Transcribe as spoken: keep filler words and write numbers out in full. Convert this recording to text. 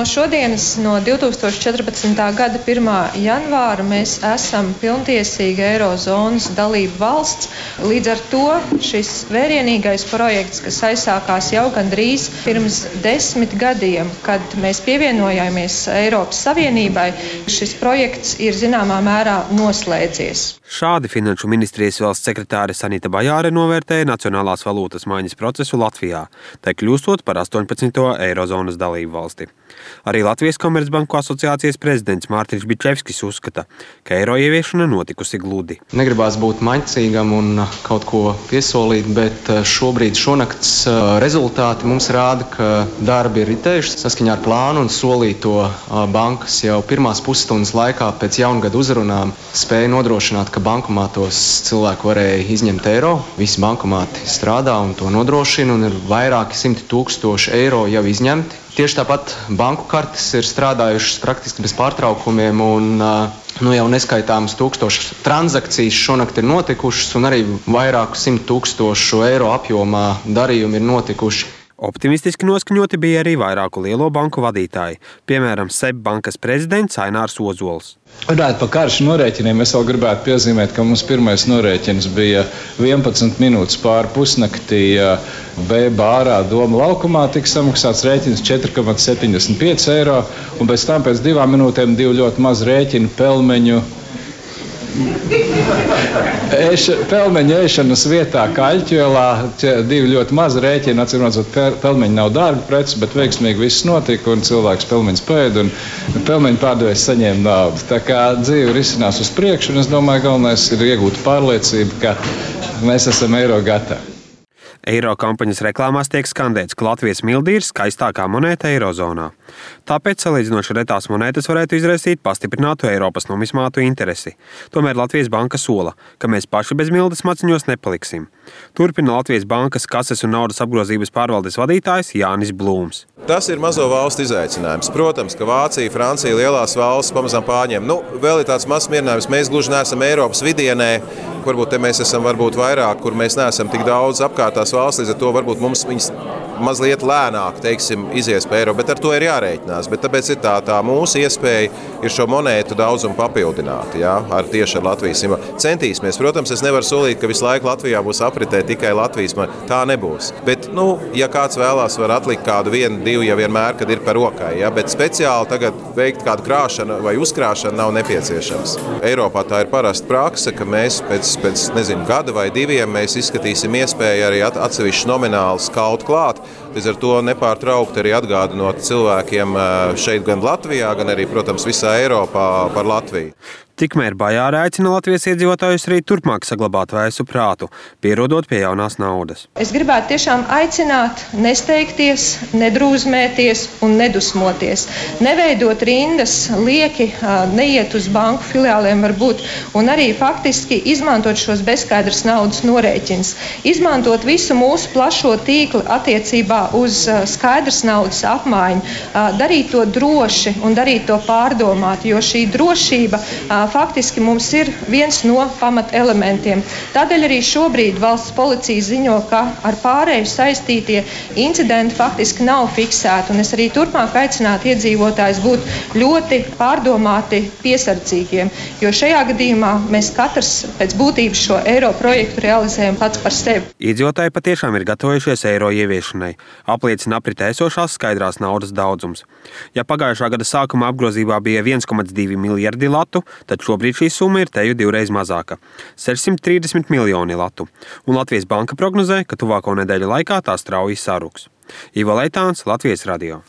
No šodienas, no divtūkstoš četrpadsmitā gada pirmā janvāra, mēs esam pilntiesīga Eirozonas dalība valsts. Līdz ar to šis vērienīgais projekts, kas aizsākās jau gandrīz pirms desmit gadiem, kad mēs pievienojāmies Eiropas Savienībai, šis projekts ir zināmā mērā noslēdzies. Šādi Finanšu ministrijas valsts sekretāre Sanita Bajāre novērtēja nacionālās valūtas maiņas procesu Latvijā, tai kļūstot par astoņpadsmito Eirozonas dalību valsti. Arī Latvijas Komercbanku asociācijas prezidents Mārtiņš Bičevskis uzskata, ka eiro ieviešana notikusi gludi. Negribās būt maņcīgam un kaut ko piesolīt, bet šobrīd šonakts rezultāti mums rāda, ka darbi ir ritējuši saskaņā ar plānu un solīto bankas jau pirmās pusstundas laikā pēc jaungada uzrunām spēja nodrošināt, ka bankomātos cilvēki varēja izņemt eiro. Visi bankomāti strādā un to nodrošina un ir vairāki simti tūkstoši eiro jau izņemti. Tieši tāpat banku kartes ir strādājušas praktiski bez pārtraukumiem un nu, jau neskaitāmas tūkstošas transakcijas šonakt ir notikušas un arī vairāku simt tūkstošu eiro apjomā darījumi ir notikuši. Optimistiski noskaņoti bija arī vairāku lielo banku vadītāji, piemēram, S E B bankas prezidents Ainārs Ozols. Runājot par karšu norēķiniem, es vēl gribētu piezīmēt, ka mums pirmais norēķins bija vienpadsmit minūtes pāri pusnaktī B bārā Doma laukumā, tika samaksāts rēķins četri komats septiņdesmit pieci eiro, un pēc tam pēc divām minūtēm divi ļoti maz rēķini pelmeņu. Ēša, pelmeņa ēšanas vietā Kaļķielā, divi ļoti mazi rēķini, atcīmredzot, pelmeņi nav dārga preci, bet veiksmīgi viss notika un cilvēks pelmeņus pēda un pelmeņu pārdevējs saņēma naudu. Tā kā dzīve risinās uz priekšu un es domāju, galvenais ir iegūt pārliecību, ka mēs esam eiro gatavi. Eiro kampaņas reklāmās tiek skandēts, ka Latvijas mildi ir skaistākā monēta Eirozonā. Tāpēc salīdzinoši retās monētas varētu izraisīt pastiprinātu Eiropas numismātu interesi. Tomēr Latvijas banka sola, ka mēs paši bez mildes maciņos nepaliksim. Turpina Latvijas bankas kases un naudas apgrozības pārvaldes vadītājs Jānis Blūms. Tas ir mazo valstu izaicinājums. Protams, ka Vācija, Francija, lielās valsts pamazām pārņem. Nu, vēl ir tāds mazs mierinājums, mēs gluži neesam Eiropas vidienē, varbūt te mēs esam varbūt vairāk, kur mēs neesam tik daudz apkārtās valsts, līdz ar to varbūt mums viņas mazliet lēnāk, teiksim, izies pa eiro, bet ar to ir jārēķinās. Bet tāpēc ir tā, tā mūsu iespēja ir šo monētu daudzumu papildināt, jā, ar tieši ar Latvijas simbolu. Centīsimies, protams, es nevaru solīt, ka visu laiku Latvijā būs apritē tikai Latvijas, tā nebūs. Bet, nu, ja kāds vēlās, var atlikt kādu vienu, divu, ja vienmēr, kad ir par rokai, jā, bet speciāli tagad veikt kādu krāšanu vai uzkrāšanu nav nepieciešams. Eiropā tā ir parasta prakse, ka mēs pēc, pēc nezinu, gada vai diviem mēs izskatīsim iespēju arī atsevišķi nomināli kaut klāt. Līdz ar to nepārtraukti arī atgādinot cilvēkiem šeit gan Latvijā, gan arī, protams, visā Eiropā par Latviju. Tikmēr Bajāre aicina Latvijas iedzīvotājus arī turpmāk saglabāt vēsu prātu, pierodot pie jaunās naudas. Es gribētu tiešām aicināt nesteigties, nedrūzmēties un nedusmoties. Neveidot rindas, lieki, neiet uz banku filiāliem varbūt, un arī faktiski izmantot šos bezskaidras naudas norēķins. Izmantot visu mūsu plašo tīklu attiecībā uz skaidras naudas apmaiņu, darīt to droši un darīt to pārdomāt, jo šī drošība faktiski mums ir viens no pamat elementiem. Tādēļ arī šobrīd valsts policija ziņo, ka ar pārēju saistītie incidenti faktiski nav fiksēti. Un es arī turpmāk aicinātu iedzīvotājus būt ļoti pārdomāti piesardzīgiem, jo šajā gadījumā mēs katrs pēc būtības šo eiro projektu realizējam pats par sevi. Iedzīvotāji patiešām ir gatavojušies eiro ieviešanai, apliecina apritē esošās skaidrās naudas daudzums. Ja pagājušā gada sākuma apgrozībā bija viens komats divi miljardi latu, tad šobrīd šī summa ir teju divreiz mazāka – sešsimt trīsdesmit miljoni latu, un Latvijas banka prognozē, ka tuvāko nedēļu laikā tā strauji saruks. Ivo Leitāns, Latvijas radio.